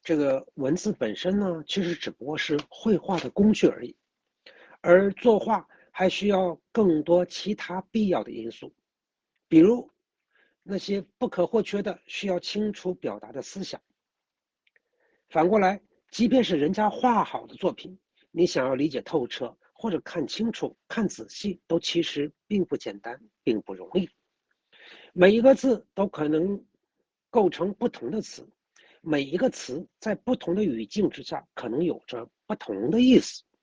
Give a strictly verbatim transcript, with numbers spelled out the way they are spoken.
这个文字本身呢，其实只不过是绘画的工具而已，而作画还需要更多其他必要的因素，比如那些不可或缺的需要清楚表达的思想。反过来，即便是人家画好的作品，你想要理解透彻或者看清楚、看仔细，都其实并不简单，并不容易。每一个字都可能构成不同的词，每一个词在不同的语境之下，可能有着不同的意思。